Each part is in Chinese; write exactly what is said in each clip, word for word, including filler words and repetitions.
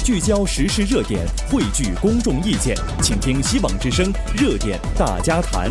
聚焦时事热点，汇聚公众意见，请听希望之声热点大家谈。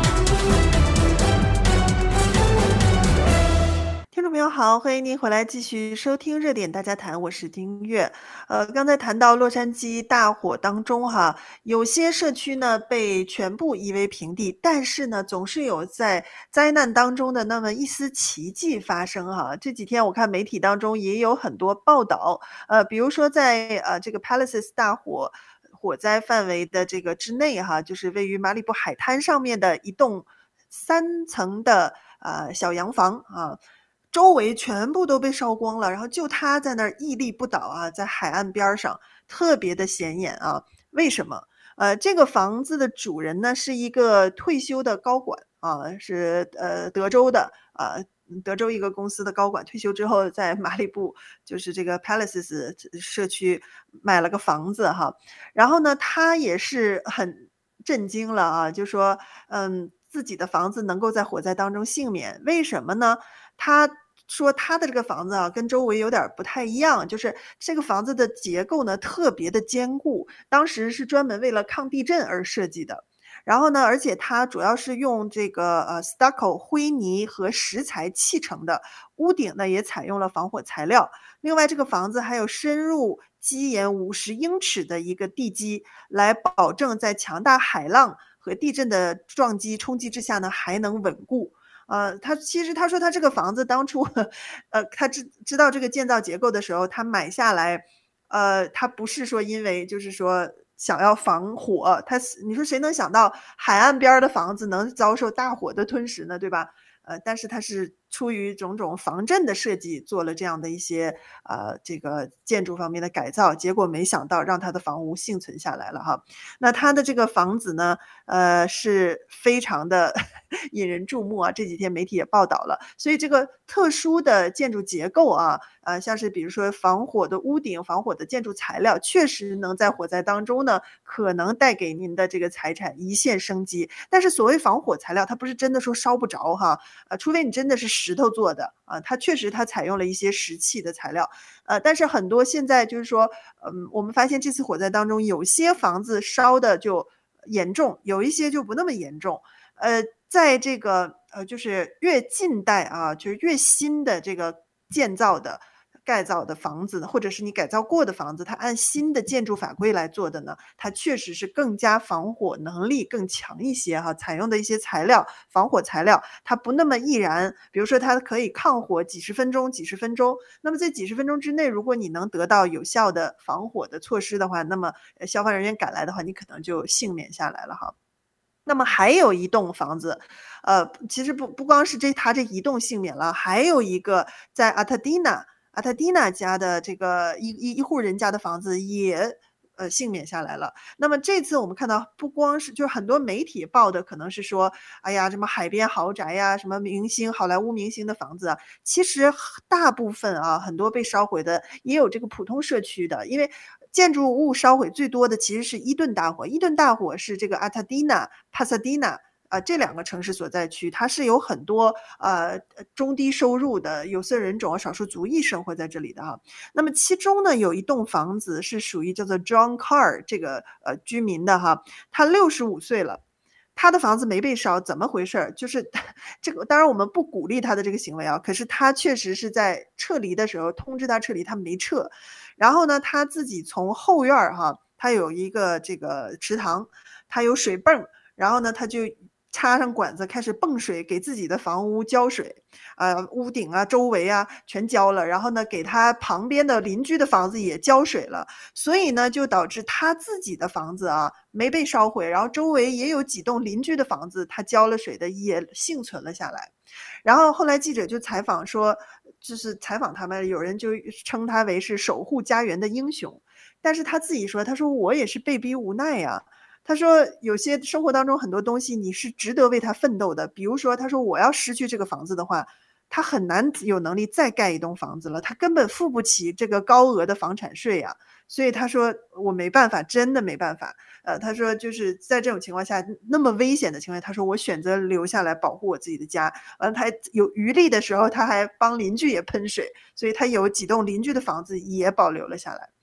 听众朋友好，欢迎您回来继续收听热点大家谈，我是丁月。呃，刚才谈到洛杉矶大火当中哈，有些社区呢被全部夷为平地，但是呢总是有在灾难当中的那么一丝奇迹发生哈。这几天我看媒体当中也有很多报道，呃，比如说在呃这个 Palisades 大火火灾范围的这个之内哈，就是位于马里布海滩上面的一栋三层的呃小洋房啊。周围全部都被烧光了，然后就他在那儿屹立不倒啊，在海岸边上特别的显眼啊。为什么？呃，这个房子的主人呢是一个退休的高管啊，是呃德州的啊，德州一个公司的高管，退休之后在马里布就是这个 Palisades 社区买了个房子哈。然后呢，他也是很震惊了啊，就说嗯自己的房子能够在火灾当中幸免，为什么呢？他说他的这个房子啊，跟周围有点不太一样，就是这个房子的结构呢特别的坚固，当时是专门为了抗地震而设计的。然后呢，而且它主要是用这个呃 stucco 灰泥和石材砌成的，屋顶呢也采用了防火材料。另外，这个房子还有深入基岩五十英尺的一个地基，来保证在强大海浪和地震的撞击冲击之下呢还能稳固。呃，他其实他说他这个房子当初，呃，他知知道这个建造结构的时候，他买下来，呃，他不是说因为就是说想要防火，他你说谁能想到海岸边的房子能遭受大火的吞噬呢，对吧？呃，但是他是出于种种防震的设计，做了这样的一些呃这个建筑方面的改造，结果没想到让他的房屋幸存下来了哈。那他的这个房子呢，呃，是非常的引人注目啊，这几天媒体也报道了。所以这个特殊的建筑结构啊，呃，像是比如说防火的屋顶、防火的建筑材料，确实能在火灾当中呢，可能带给您的这个财产一线生机。但是所谓防火材料，它不是真的说烧不着哈，呃，除非你真的是石头做的啊，它确实它采用了一些石器的材料，呃，但是很多现在就是说，嗯，我们发现这次火灾当中，有些房子烧的就严重，有一些就不那么严重。呃，在这个呃，就是越近代啊，就是越新的这个建造的、盖造的房子，或者是你改造过的房子，它按新的建筑法规来做的呢，它确实是更加防火能力更强一些哈，采用的一些材料，防火材料，它不那么易燃，比如说它可以抗火几十分钟、几十分钟。那么在几十分钟之内，如果你能得到有效的防火的措施的话，那么呃消防人员赶来的话，你可能就幸免下来了哈。那么还有一栋房子，呃，其实不不光是这他这一栋幸免了，还有一个在阿特蒂娜阿特蒂娜家的这个一一一户人家的房子也呃幸免下来了。那么这次我们看到不光是就是很多媒体报的可能是说，哎呀，什么海边豪宅呀，什么明星好莱坞明星的房子啊，其实大部分啊很多被烧毁的也有这个普通社区的，因为建筑物烧毁最多的其实是伊顿大火，伊顿大火是这个阿塔蒂娜、帕萨蒂娜啊，这两个城市所在区，它是有很多呃中低收入的有色人种、少数族裔生活在这里的哈。那么其中呢，有一栋房子是属于叫做 John Carr 这个呃居民的哈，他六十五岁了。他的房子没被烧，怎么回事？就是这个，当然我们不鼓励他的这个行为啊，可是他确实是在撤离的时候通知他撤离，他没撤。然后呢，他自己从后院儿哈，他有一个这个池塘，他有水泵，然后呢，他就插上管子开始泵水给自己的房屋浇水，呃，屋顶啊、周围啊全浇了，然后呢，给他旁边的邻居的房子也浇水了，所以呢，就导致他自己的房子啊没被烧毁，然后周围也有几栋邻居的房子，他浇了水的也幸存了下来。然后后来记者就采访说，就是采访他们，有人就称他为是守护家园的英雄，但是他自己说，他说我也是被逼无奈呀、他说有些生活当中很多东西你是值得为他奋斗的，比如说他说我要失去这个房子的话，他很难有能力再盖一栋房子了，他根本付不起这个高额的房产税呀、所以他说我没办法，真的没办法。呃，他说就是在这种情况下，那么危险的情况下，他说我选择留下来保护我自己的家。完了，他有余力的时候，他还帮邻居也喷水，所以他有几栋邻居的房子也保留了下来。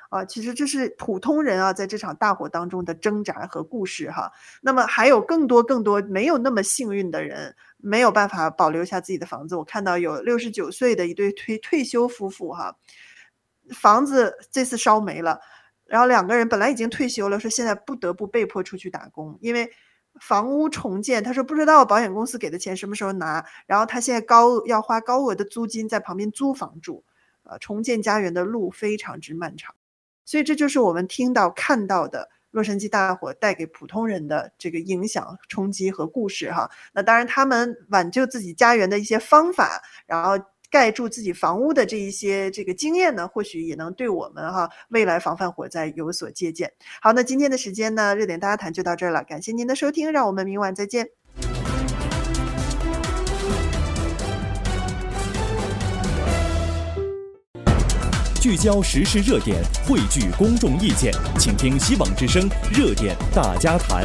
啊，其实这是普通人啊，在这场大火当中的挣扎和故事哈。那么还有更多更多没有那么幸运的人，没有办法保留下自己的房子。我看到有六十九岁的一对退退休夫妇哈，房子这次烧没了，然后两个人本来已经退休了，说现在不得不被迫出去打工，因为房屋重建，他说不知道保险公司给的钱什么时候拿，然后他现在高要花高额的租金在旁边租房住，呃，重建家园的路非常之漫长。所以这就是我们听到看到的洛杉矶大火带给普通人的这个影响、冲击和故事哈。那当然他们挽救自己家园的一些方法，然后盖住自己房屋的这一些这个经验呢，或许也能对我们哈未来防范火灾有所借鉴。好，那今天的时间呢，热点大家谈就到这儿了，感谢您的收听，让我们明晚再见。 聚焦时事热点，汇聚公众意见，请听希望之声热点大家谈。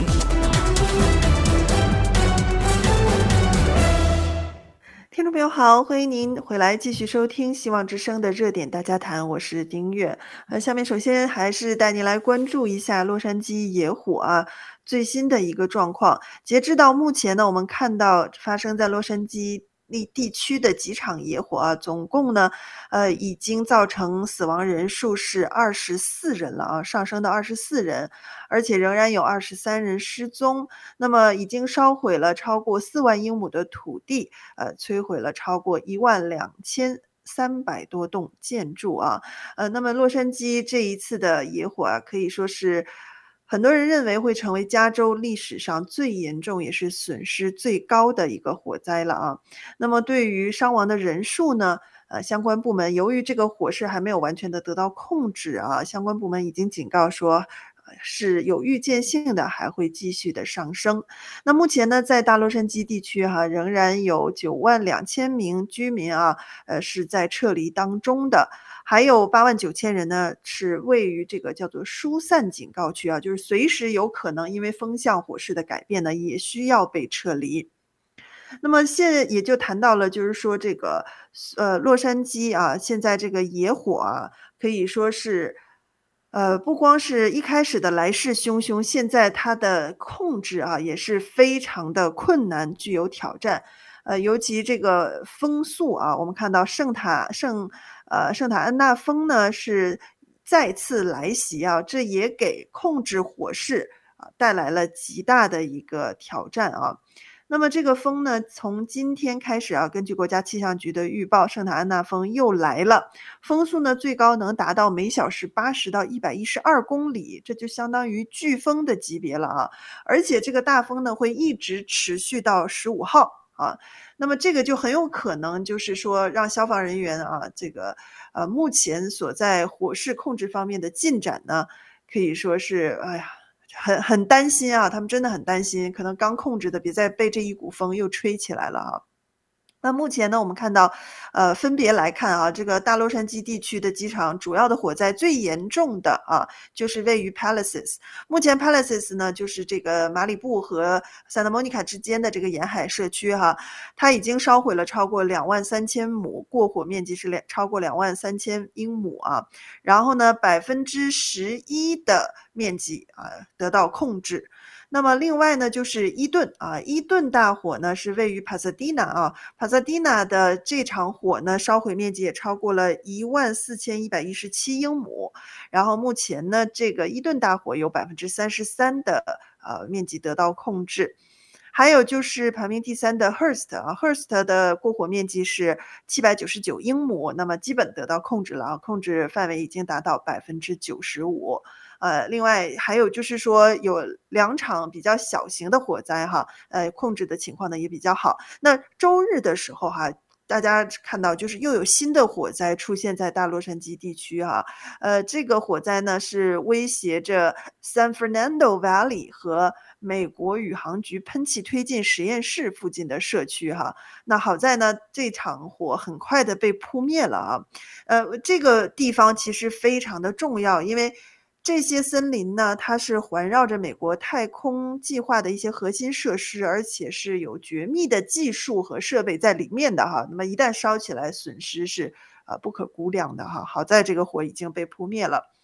听众朋友好，欢迎您回来继续收听希望之声的热点大家谈，我是丁月。呃，下面首先还是带您来关注一下洛杉矶野火啊最新的一个状况。截至到目前呢，我们看到发生在洛杉矶地地区的几场野火啊，总共呢，呃，已经造成死亡人数是二十四人了啊，上升到二十四人，而且仍然有二十三人失踪。那么已经烧毁了超过四万英亩的土地，呃，摧毁了超过一万两千三百多栋建筑啊。呃，那么洛杉矶这一次的野火啊，可以说是很多人认为会成为加州历史上最严重也是损失最高的一个火灾了啊。那么对于伤亡的人数呢，呃，相关部门由于这个火势还没有完全的得到控制啊，相关部门已经警告说，呃，是有预见性的，还会继续的上升。那目前呢，在大洛杉矶地区哈，仍然有九万两千名居民啊，呃，是在撤离当中的。还有八万九千人呢，是位于这个叫做疏散警告区啊，就是随时有可能因为风向火势的改变呢，也需要被撤离。那么现在也就谈到了，就是说这个呃，洛杉矶啊，现在这个野火啊，可以说是呃，不光是一开始的来势汹汹，现在它的控制啊，也是非常的困难，具有挑战。呃，尤其这个风速啊，我们看到圣塔圣呃，圣塔安娜风呢，是再次来袭啊，这也给控制火势，啊，带来了极大的一个挑战啊。那么这个风呢，从今天开始啊，根据国家气象局的预报，圣塔安娜风又来了，风速呢，最高能达到每小时八十到一百一十二公里，这就相当于飓风的级别了啊。而且这个大风呢，会一直持续到十五号。啊，那么这个就很有可能就是说让消防人员啊，这个呃，目前所在火势控制方面的进展呢，可以说是，哎呀，很很担心啊，他们真的很担心，可能刚控制的别再被这一股风又吹起来了啊。那目前呢，我们看到，呃，分别来看啊，这个大洛杉矶地区的几场主要的火灾最严重的啊，就是位于 Palisades。目前 Palisades 呢，就是这个马里布和 Santa Monica 之间的这个沿海社区哈，它已经烧毁了超过两万三千亩，过火面积是两超过两万三千英亩啊。然后呢，百分之十一的面积啊得到控制。那么另外呢，就是伊顿啊，伊顿大火呢是位于 Pasadena 啊，Pasadena 的这场火呢烧毁面积也超过了一万四千一百一十七英亩，然后目前呢这个伊顿大火有 百分之三十三 的呃面积得到控制。还有就是排名第三的 Hearst 啊 ，Hearst 的过火面积是七百九十九英亩，那么基本得到控制了啊，控制范围已经达到 百分之九十五。呃，另外还有就是说有两场比较小型的火灾哈，呃，控制的情况呢也比较好。那周日的时候哈，大家看到就是又有新的火灾出现在大洛杉矶地区哈，呃，这个火灾呢是威胁着 San Fernando Valley 和美国宇航局喷气推进实验室附近的社区哈。那好在呢，这场火很快的被扑灭了啊。呃，这个地方其实非常的重要，因为这些森林呢，它是环绕着美国太空计划的一些核心设施，而且是有绝密的技术和设备在里面的哈。那么一旦烧起来，损失是呃不可估量的哈。好在这个火已经被扑灭了。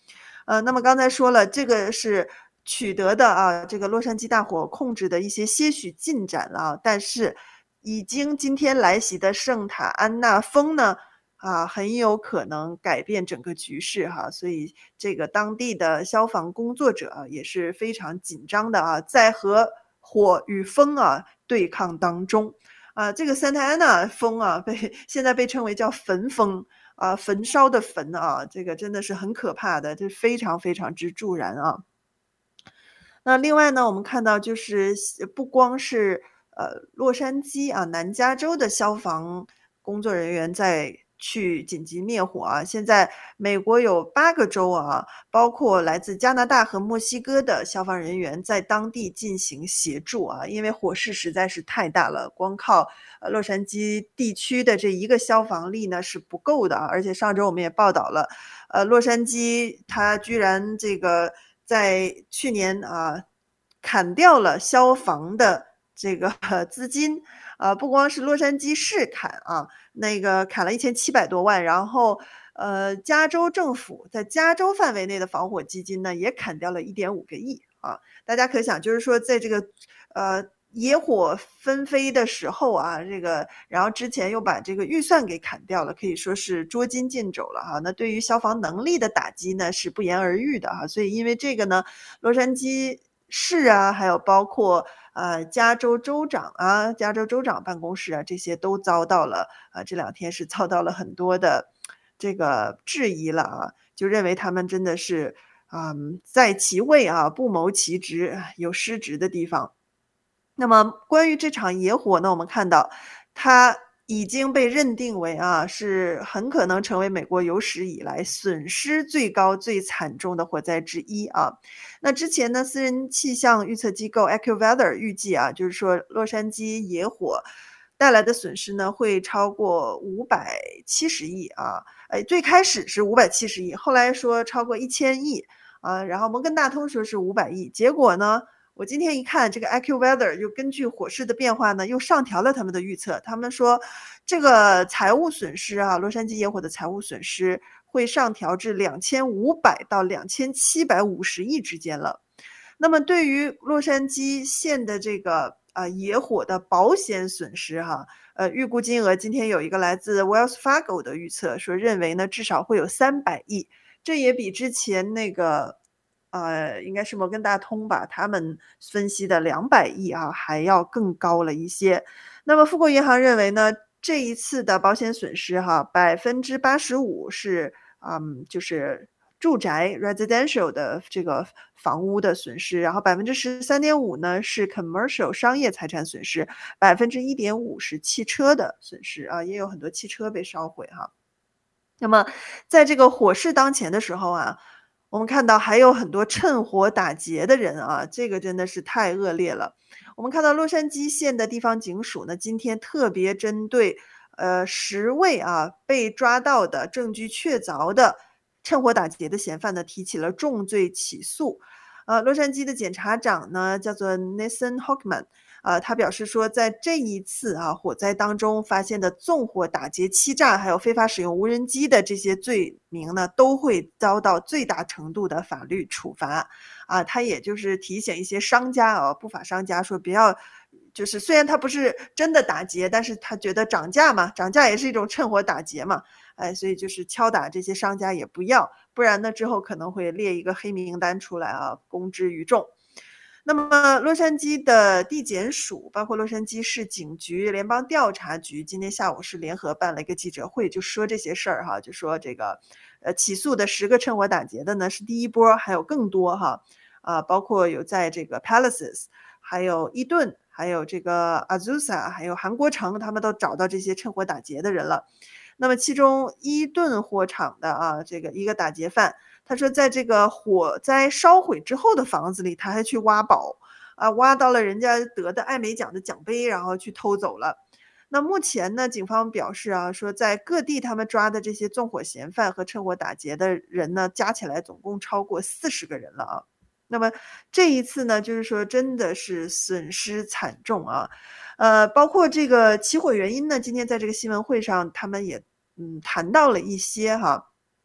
呃，那么刚才说了，这个是取得的啊，这个洛杉矶大火控制的一些些许进展了啊，但是已经今天来袭的圣塔安娜风呢，啊，很有可能改变整个局势哈，所以这个当地的消防工作者啊也是非常紧张的啊，在和火与风啊对抗当中。啊，这个 Santa Ana 风啊，被现在被称为叫焚风啊，焚烧的焚啊，这个真的是很可怕的，这非常非常之助燃啊。那另外呢，我们看到就是不光是呃洛杉矶啊，南加州的消防工作人员在去紧急灭火啊，现在美国有八个州啊，包括来自加拿大和墨西哥的消防人员在当地进行协助啊，因为火势实在是太大了，光靠呃洛杉矶地区的这一个消防力呢是不够的啊，而且上周我们也报道了，呃，洛杉矶它居然这个在去年啊砍掉了消防的这个资金，啊，不光是洛杉矶市砍啊，那个砍了一千七百多万，然后呃，加州政府在加州范围内的防火基金呢也砍掉了一点五个亿啊。大家可想就是说在这个呃野火纷飞的时候啊，这个然后之前又把这个预算给砍掉了，可以说是捉襟见肘了哈。那对于消防能力的打击呢是不言而喻的哈。所以因为这个呢，洛杉矶市啊，还有包括呃加州州长啊、加州州长办公室啊，这些都遭到了啊、呃、这两天是遭到了很多的这个质疑了啊，就认为他们真的是啊、嗯、在其位啊不谋其职，有失职的地方。那么关于这场野火呢，我们看到它已经被认定为啊是很可能成为美国有史以来损失最高最惨重的火灾之一啊。那之前呢，私人气象预测机构 AccuWeather 预计啊，就是说洛杉矶野火带来的损失呢会超过五百七十亿啊，哎，最开始是五百七十亿，后来说超过一千亿啊，然后摩根大通说是五百亿，结果呢？我今天一看这个 AccuWeather 就根据火势的变化呢，又上调了他们的预测。他们说这个财务损失啊，洛杉矶野火的财务损失会上调至两千五百到两千七百五十亿之间了。那么对于洛杉矶县的这个呃野火的保险损失哈，呃预估金额今天有一个来自 Wells Fargo 的预测，说认为呢至少会有三百亿，这也比之前那个呃，应该是摩根大通吧，他们分析的两百亿啊，还要更高了一些。那么富国银行认为呢，这一次的保险损失哈 ,百分之八十五 是嗯，就是住宅 residential 的这个房屋的损失，然后 百分之十三点五 呢是 commercial 商业财产损失， 百分之一点五 是汽车的损失啊，也有很多汽车被烧毁哈。那么在这个火势当前的时候啊，我们看到还有很多趁火打劫的人啊，这个真的是太恶劣了。我们看到洛杉矶县的地方警署呢，今天特别针对呃十位啊被抓到的证据确凿的趁火打劫的嫌犯呢，提起了重罪起诉。呃，洛杉矶的检察长呢叫做 Nathan Hochman，呃，他表示说，在这一次啊火灾当中发现的纵火打劫、欺诈，还有非法使用无人机的这些罪名呢，都会遭到最大程度的法律处罚。啊，他也就是提醒一些商家啊，不法商家说不要，就是虽然他不是真的打劫，但是他觉得涨价嘛，涨价也是一种趁火打劫嘛，哎，所以就是敲打这些商家也不要，不然呢之后可能会列一个黑名单出来啊，公之于众。那么洛杉矶的地检署，包括洛杉矶市警局、联邦调查局，今天下午是联合办了一个记者会，就说这些事儿哈，就说这个呃起诉的十个趁火打劫的呢是第一波，还有更多哈，啊，包括有在这个 Palaces， 还有伊顿，还有这个 Azusa， 还有韩国城，他们都找到这些趁火打劫的人了。那么其中伊顿火场的啊这个一个打劫犯，他说在这个火灾烧毁之后的房子里，他还去挖宝啊，挖到了人家得的艾美奖的奖杯，然后去偷走了。那目前呢，警方表示啊，说在各地他们抓的这些纵火嫌犯和趁火打劫的人呢，加起来总共超过四十个人了啊。那么这一次呢，就是说真的是损失惨重啊，呃，包括这个起火原因呢，今天在这个新闻会上他们也嗯谈到了一些哈。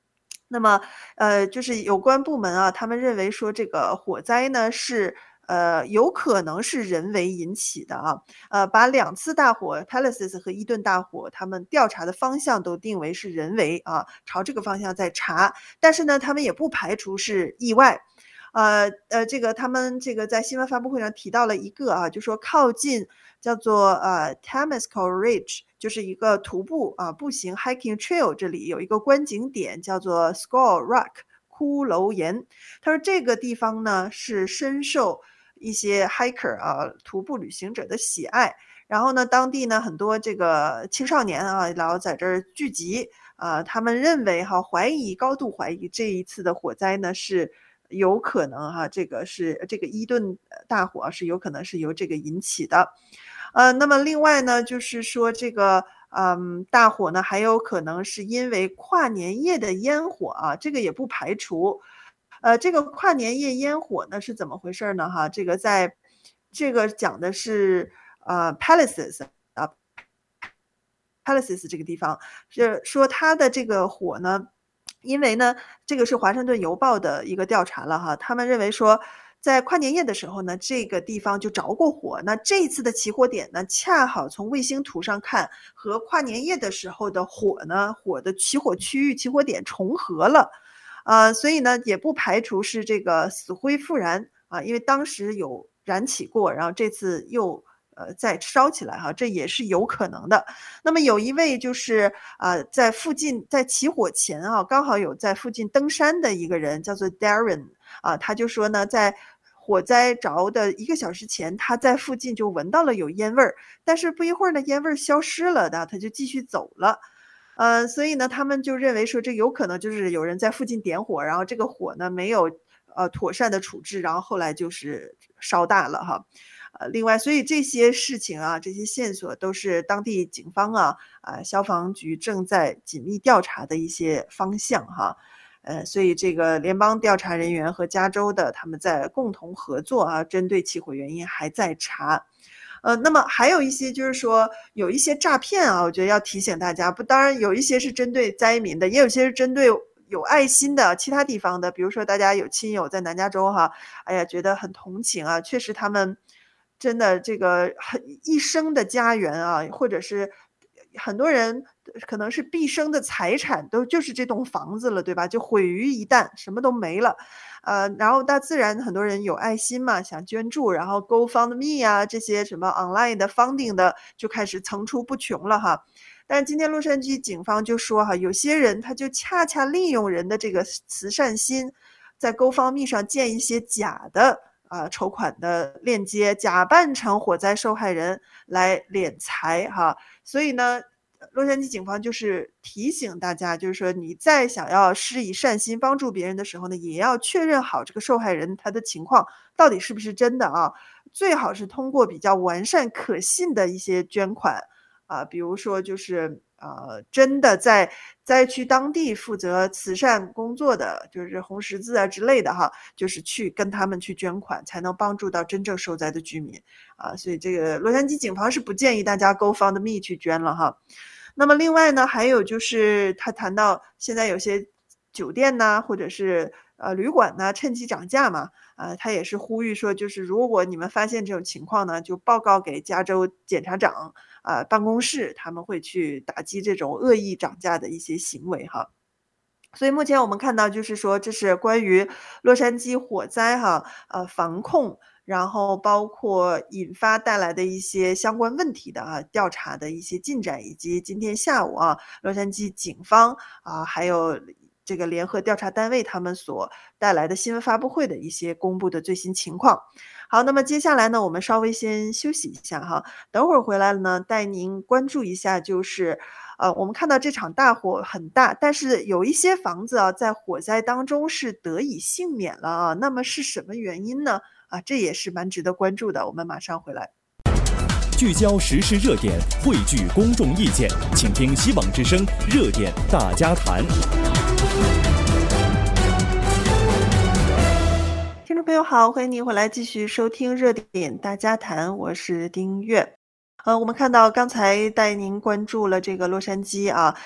那么，呃，就是有关部门啊，他们认为说这个火灾呢是，呃，有可能是人为引起的啊。呃，把两次大火 Palisades 和伊顿大火，他们调查的方向都定为是人为啊，朝这个方向在查。但是呢，他们也不排除是意外。呃呃，这个他们这个在新闻发布会上提到了一个啊，就说靠近叫做呃 Temescal Ridge，就是一个徒步啊步行 hiking trail， 这里有一个观景点叫做 Skull Rock 骷髅岩。他说这个地方呢是深受一些 hiker 啊徒步旅行者的喜爱，然后呢当地呢很多这个青少年啊然后在这儿聚集啊，他们认为哈怀疑高度怀疑这一次的火灾呢是有可能哈，这个是这个伊顿大火是有可能是由这个引起的。呃，那么另外呢，就是说这个，嗯，大火呢还有可能是因为跨年夜的烟火啊，这个也不排除。呃，这个跨年夜烟火呢是怎么回事呢哈，这个在这个讲的是，呃 Palisades 啊 Palisades 这个地方，是说它的这个火呢，因为呢，这个是华盛顿邮报的一个调查了哈，他们认为说，在跨年夜的时候呢，这个地方就着过火，那这一次的起火点呢，恰好从卫星图上看，和跨年夜的时候的火呢，火的起火区域、起火点重合了。呃，所以呢，也不排除是这个死灰复燃，啊，因为当时有燃起过，然后这次又，呃，再烧起来哈，这也是有可能的。那么有一位就是，啊，在附近在起火前啊，刚好有在附近登山的一个人，叫做 Darren， 啊，他就说呢，在火灾着的一个小时前，他在附近就闻到了有烟味儿，但是不一会儿呢，烟味儿消失了的，他就继续走了。呃，所以呢，他们就认为说这有可能就是有人在附近点火，然后这个火呢没有，呃，妥善的处置，然后后来就是烧大了哈。呃，另外所以这些事情啊，这些线索都是当地警方啊，啊，消防局正在紧密调查的一些方向哈。呃，所以这个联邦调查人员和加州的他们在共同合作啊，针对起火原因还在查。呃，那么还有一些就是说有一些诈骗啊，我觉得要提醒大家，不当然有一些是针对灾民的，也有些是针对有爱心的其他地方的。比如说大家有亲友在南加州哈，哎呀，觉得很同情啊，确实他们真的这个很一生的家园啊，或者是很多人可能是毕生的财产都就是这栋房子了，对吧？就毁于一旦，什么都没了。呃，然后大自然很多人有爱心嘛，想捐助，然后 GoFundMe 啊，这些什么 online 的 funding 的就开始层出不穷了哈。但是今天洛杉矶警方就说哈，有些人他就恰恰利用人的这个慈善心，在 GoFundMe 上建一些假的啊筹款的链接，假扮成火灾受害人来敛财哈。所以呢，洛杉矶警方就是提醒大家，就是说你在想要施以善心帮助别人的时候呢，也要确认好这个受害人他的情况到底是不是真的啊。最好是通过比较完善可信的一些捐款啊，比如说就是呃真的在灾区当地负责慈善工作的，就是红十字啊之类的哈，就是去跟他们去捐款，才能帮助到真正受灾的居民啊。所以这个洛杉矶警方是不建议大家 GoFundMe 去捐了哈。那么另外呢，还有就是他谈到现在有些酒店呐，或者是呃旅馆呢，趁机涨价嘛，啊，他也是呼吁说，就是如果你们发现这种情况呢，就报告给加州检察长啊办公室，他们会去打击这种恶意涨价的一些行为哈。所以目前我们看到就是说，这是关于洛杉矶火灾哈，呃，防控，然后包括引发带来的一些相关问题的啊，调查的一些进展，以及今天下午啊，洛杉矶警方啊，还有这个联合调查单位他们所带来的新闻发布会的一些公布的最新情况。好，那么接下来呢，我们稍微先休息一下哈，等会儿回来了呢，带您关注一下，就是呃，我们看到这场大火很大，但是有一些房子啊，在火灾当中是得以幸免了啊，那么是什么原因呢？啊，这也是蛮值得关注的，我们马上回来。 聚焦时事热点，汇聚公众意见，请听希望之声热点大家谈。 听众朋友好，欢迎您回来继续收听热点大家谈，我是丁月。呃，我们看到刚才带您关注了这个洛杉矶啊，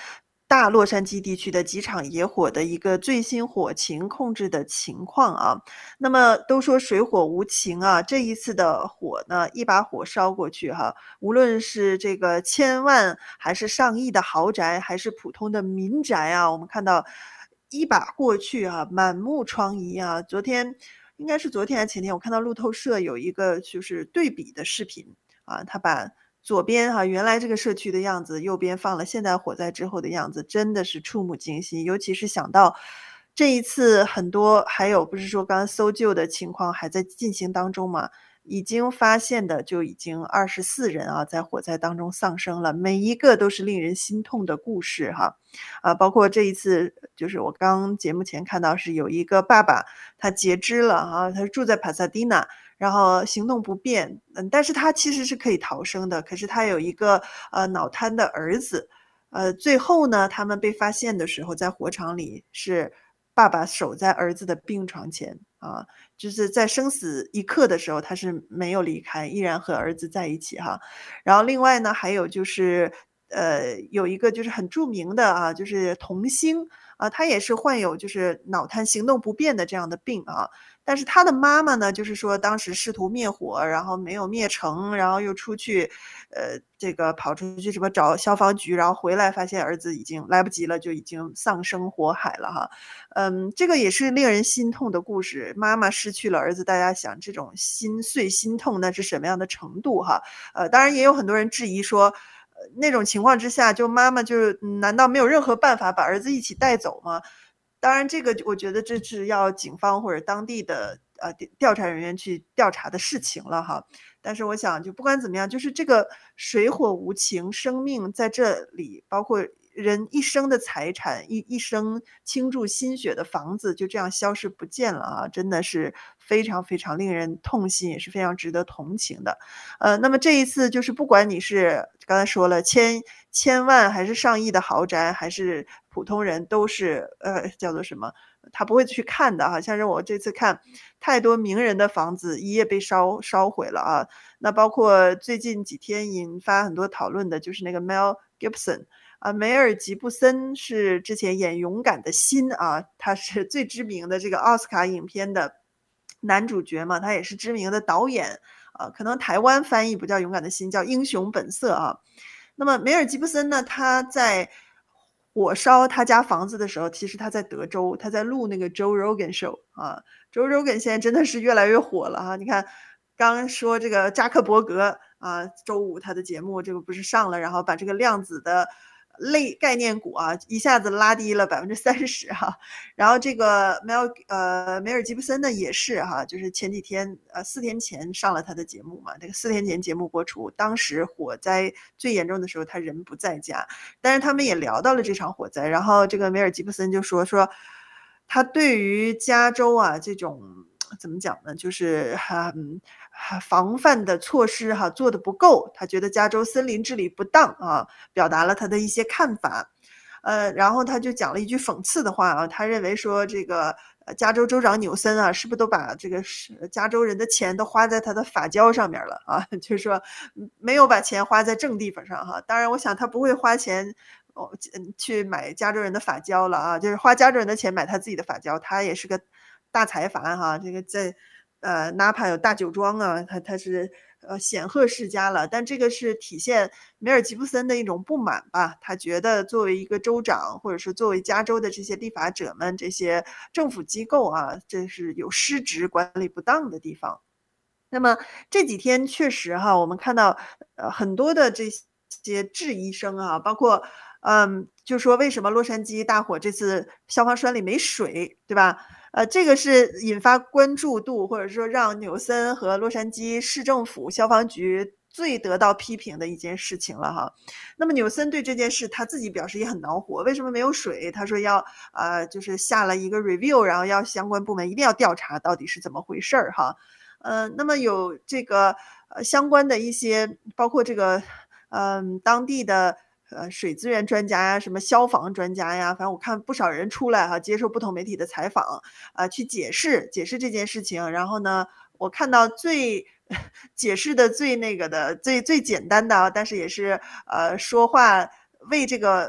大洛杉矶地区的几场野火的一个最新火情控制的情况啊。那么都说水火无情啊，这一次的火呢，一把火烧过去哈，无论是这个千万还是上亿的豪宅，还是普通的民宅啊，我们看到一把过去啊，满目疮痍啊。昨天应该是昨天还是前天，我看到路透社有一个就是对比的视频啊，他把左边哈、原来这个社区的样子，右边放了现代火灾之后的样子，真的是触目惊心。尤其是想到这一次很多还有不是说刚刚搜救的情况还在进行当中嘛，已经发现的就已经二十四人啊，在火灾当中丧生了，每一个都是令人心痛的故事哈。啊，包括这一次就是我刚节目前看到是有一个爸爸，他截肢了啊，他住在帕萨迪纳，然后行动不便，嗯，但是他其实是可以逃生的，可是他有一个呃脑瘫的儿子，呃，最后呢，他们被发现的时候，在火场里是爸爸守在儿子的病床前啊，就是在生死一刻的时候，他是没有离开，依然和儿子在一起哈。然后另外呢，还有就是呃，有一个就是很著名的啊，就是童星啊，他也是患有就是脑瘫行动不便的这样的病啊。但是他的妈妈呢，就是说当时试图灭火，然后没有灭成，然后又出去，呃，这个跑出去什么找消防局，然后回来发现儿子已经来不及了，就已经丧生火海了哈。嗯，这个也是令人心痛的故事，妈妈失去了儿子，大家想这种心碎心痛那是什么样的程度哈？呃，当然也有很多人质疑说，呃，那种情况之下，就妈妈就难道没有任何办法把儿子一起带走吗？当然这个我觉得这是要警方或者当地的呃调查人员去调查的事情了哈。但是我想就不管怎么样，就是这个水火无情，生命在这里，包括人一生的财产，一一生倾注心血的房子就这样消失不见了啊，真的是非常非常令人痛心，也是非常值得同情的。呃，那么这一次就是不管你是刚才说了千千万还是上亿的豪宅，还是普通人都是呃，叫做什么，他不会去看的哈。像是我这次看太多名人的房子一夜被烧烧毁了啊。那包括最近几天引发很多讨论的就是那个 Mel Gibson 啊，梅尔吉布森是之前演《勇敢的心》啊，他是最知名的这个奥斯卡影片的男主角嘛，他也是知名的导演啊，可能台湾翻译不叫《勇敢的心》，叫《英雄本色》啊。那么梅尔吉布森呢，他在火烧他家房子的时候，其实他在德州，他在录那个 Joe Rogan Show 啊。Joe Rogan 现在真的是越来越火了哈，你看刚说这个扎克伯格啊，周五他的节目这个不是上了，然后把这个量子的类概念股啊，一下子拉低了百分之三十哈。然后这个梅尔呃梅尔吉布森呢也是哈，就是前几天呃四天前上了他的节目嘛，这个四天前节目播出，当时火灾最严重的时候他人不在家，但是他们也聊到了这场火灾，然后这个梅尔吉布森就说说他对于加州啊这种怎么讲呢，就是哈嗯防范的措施哈做的不够，他觉得加州森林治理不当啊，表达了他的一些看法。呃，然后他就讲了一句讽刺的话啊，他认为说这个呃加州州长纽森啊，是不是都把这个是加州人的钱都花在他的发胶上面了啊？就是说没有把钱花在正地方上哈。当然，我想他不会花钱哦去买加州人的发胶了啊，就是花加州人的钱买他自己的发胶，他也是个大财阀哈。这个在呃纳帕有大酒庄啊，他他是呃显赫世家了，但这个是体现梅尔吉布森的一种不满吧。他觉得作为一个州长，或者是作为加州的这些立法者们，这些政府机构啊，这是有失职管理不当的地方。那么这几天确实哈，我们看到呃很多的这些质疑声啊，包括嗯，就说为什么洛杉矶大火这次消防栓里没水，对吧？呃，这个是引发关注度，或者说让纽森和洛杉矶市政府消防局最得到批评的一件事情了哈。那么纽森对这件事他自己表示也很恼火，为什么没有水？他说要呃，就是下了一个 review，然后要相关部门一定要调查到底是怎么回事儿哈。呃，那么有这个呃相关的一些，包括这个嗯、呃、当地的呃水资源专家呀，什么消防专家呀，反正我看不少人出来哈，接受不同媒体的采访啊、呃，去解释解释这件事情。然后呢，我看到最解释的最那个的最最简单的啊，但是也是呃说话为这个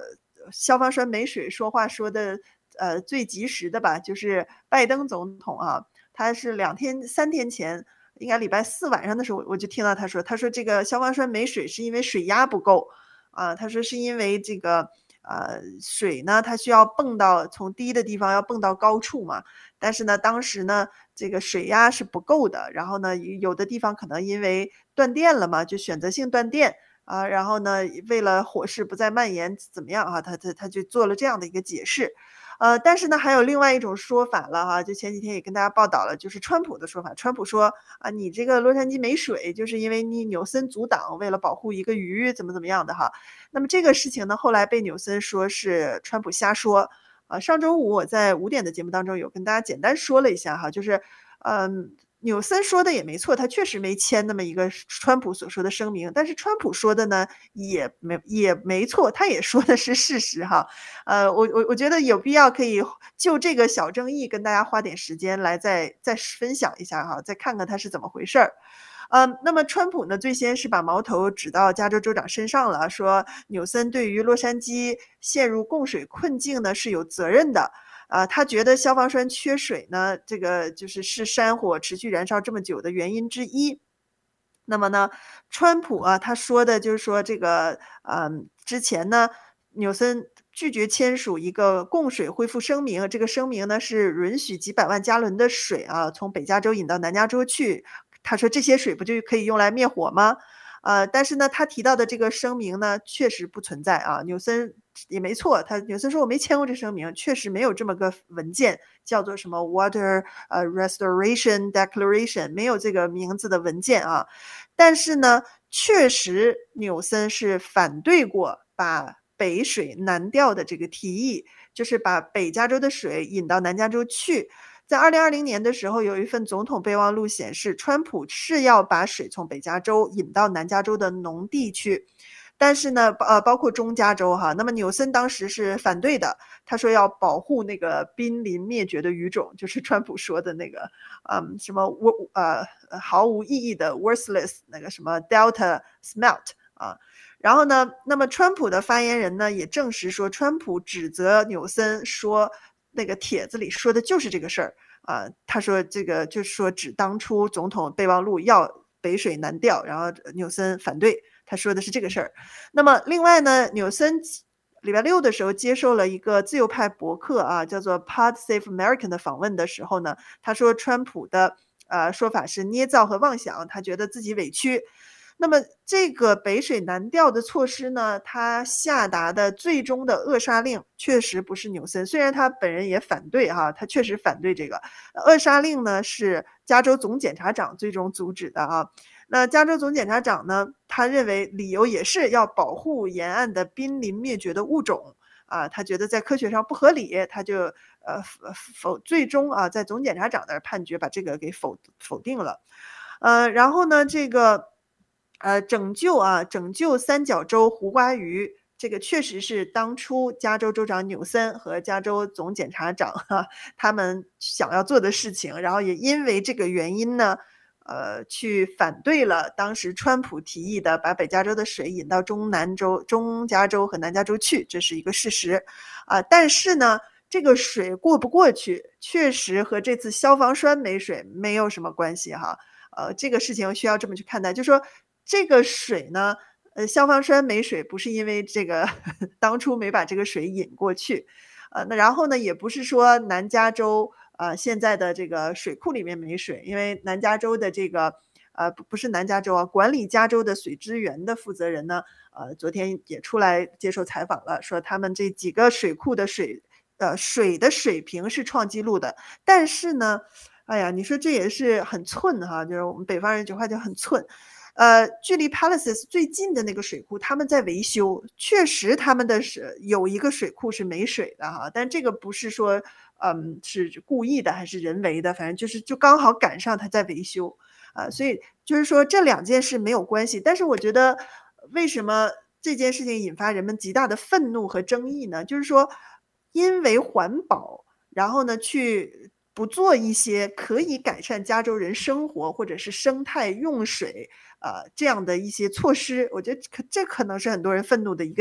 消防栓没水说话说的呃最及时的吧，就是拜登总统啊，他是两天三天前，应该礼拜四晚上的时候，我就听到他说，他说这个消防栓没水是因为水压不够啊，他说是因为这个呃水呢，它需要蹦到从低的地方要蹦到高处嘛，但是呢，当时呢这个水压是不够的，然后呢有的地方可能因为断电了嘛，就选择性断电。啊，然后呢，为了火势不再蔓延，怎么样啊？他他他就做了这样的一个解释。呃，但是呢，还有另外一种说法了哈，就前几天也跟大家报道了，就是川普的说法。川普说啊，你这个洛杉矶没水，就是因为你纽森阻挡，为了保护一个鱼，怎么怎么样的哈。那么这个事情呢，后来被纽森说是川普瞎说。啊，上周五我在五点的节目当中有跟大家简单说了一下哈，就是，嗯，纽森说的也没错，他确实没签那么一个川普所说的声明，但是川普说的呢也没也没错，他也说的是事实哈。呃，我我我觉得有必要可以就这个小争议跟大家花点时间来再再分享一下哈，再看看他是怎么回事儿。嗯，那么川普呢，最先是把矛头指到加州州长身上了，说纽森对于洛杉矶陷入供水困境呢是有责任的。啊，他觉得消防栓缺水呢，这个就是是山火持续燃烧这么久的原因之一。那么呢，川普啊，他说的就是说这个，嗯，之前呢，纽森拒绝签署一个供水恢复声明，这个声明呢是允许几百万加仑的水啊从北加州引到南加州去。他说这些水不就可以用来灭火吗？呃，但是呢，他提到的这个声明呢，确实不存在啊。纽森也没错，他纽森说我没签过这声明，确实没有这么个文件，叫做什么 Water 呃 Restoration Declaration，没有这个名字的文件啊。但是呢，确实纽森是反对过把北水南调的这个提议，就是把北加州的水引到南加州去。在二零二零年的时候，有一份总统备忘录显示，川普是要把水从北加州引到南加州的农地去，但是呢，呃，包括中加州哈，那么纽森当时是反对的，他说要保护那个濒临灭绝的鱼种，就是川普说的那个，嗯，什么呃毫无意义的 worthless 那个什么 Delta smelt 啊。然后呢，那么川普的发言人呢也证实说，川普指责纽森说那个帖子里说的就是这个事儿啊。他说这个就是说指当初总统备忘录要北水南调，然后纽森反对，他说的是这个事儿。那么另外呢，纽森礼拜六的时候接受了一个自由派博客啊，叫做 Pod Save American 的访问的时候呢，他说川普的呃说法是捏造和妄想，他觉得自己委屈。那么这个北水南调的措施呢，他下达的最终的扼杀令确实不是纽森，虽然他本人也反对哈，他确实反对这个扼杀令呢，是加州总检察长最终阻止的啊。那加州总检察长呢，他认为理由也是要保护沿岸的濒临灭绝的物种啊，他觉得在科学上不合理，他就呃否最终啊在总检察长那儿判决把这个给否否定了。呃，然后呢，这个。呃，拯救啊，拯救三角洲胡瓜鱼，这个确实是当初加州州长纽森和加州总检察长哈，他们想要做的事情。然后也因为这个原因呢，呃，去反对了当时川普提议的把北加州的水引到中南州、中加州和南加州去，这是一个事实啊。但是呢，这个水过不过去，确实和这次消防栓没水没有什么关系哈。呃，这个事情需要这么去看待，就是说。这个水呢，呃，消防栓没水不是因为这个当初没把这个水引过去，呃，那然后呢，也不是说南加州呃现在的这个水库里面没水，因为南加州的这个呃不不是南加州啊，管理加州的水资源的负责人呢，呃，昨天也出来接受采访了，说他们这几个水库的水呃水的水平是创纪录的，但是呢，哎呀，你说这也是很寸哈，就是我们北方人一句话叫很寸。呃，距离 Palisades 最近的那个水库，他们在维修，确实他们的是有一个水库是没水的哈，但这个不是说，嗯，是故意的还是人为的，反正就是就刚好赶上他在维修，啊、呃，所以就是说这两件事没有关系。但是我觉得，为什么这件事情引发人们极大的愤怒和争议呢？就是说，因为环保，然后呢去。不做一些可以改善加州人生活或者是生态用水呃这样的一些措施，我觉得可这可能是很多人愤怒的一个点，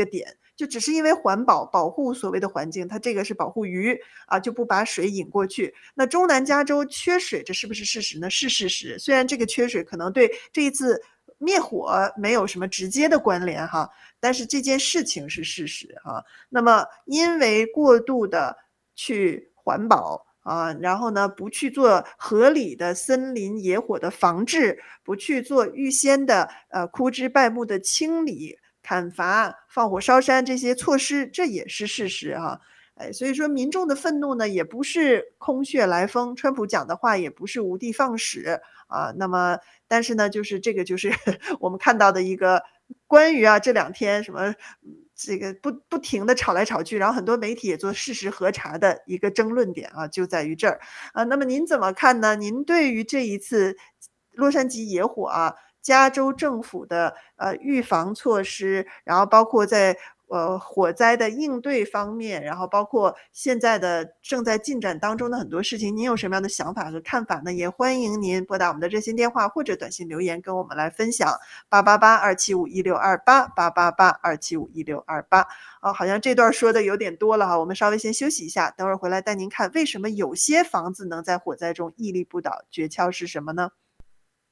就只是因为环保保护所谓的环境，它这个是保护鱼啊，就不把水引过去。那中南加州缺水，这是不是事实呢？是事实。虽然这个缺水可能对这一次灭火没有什么直接的关联哈，但是这件事情是事实哈。那么因为过度的去环保啊，然后呢，不去做合理的森林野火的防治，不去做预先的呃枯枝败木的清理、砍伐、放火烧山这些措施，这也是事实哈。哎，所以说民众的愤怒呢，也不是空穴来风，川普讲的话也不是无的放矢啊。那么，但是呢，就是这个就是我们看到的一个关于啊这两天什么这个不不停的吵来吵去，然后很多媒体也做事实核查的一个争论点啊，就在于这儿啊。那么您怎么看呢？您对于这一次洛杉矶野火啊，加州政府的呃预防措施，然后包括在呃火灾的应对方面，然后包括现在的正在进展当中的很多事情，您有什么样的想法和看法呢？也欢迎您拨打我们的热线电话或者短信留言跟我们来分享，八八八二七五一六二八八八八二七五一六二八。啊，好像这段说的有点多了哈，我们稍微先休息一下，等会儿回来带您看为什么有些房子能在火灾中屹立不倒，诀窍是什么呢？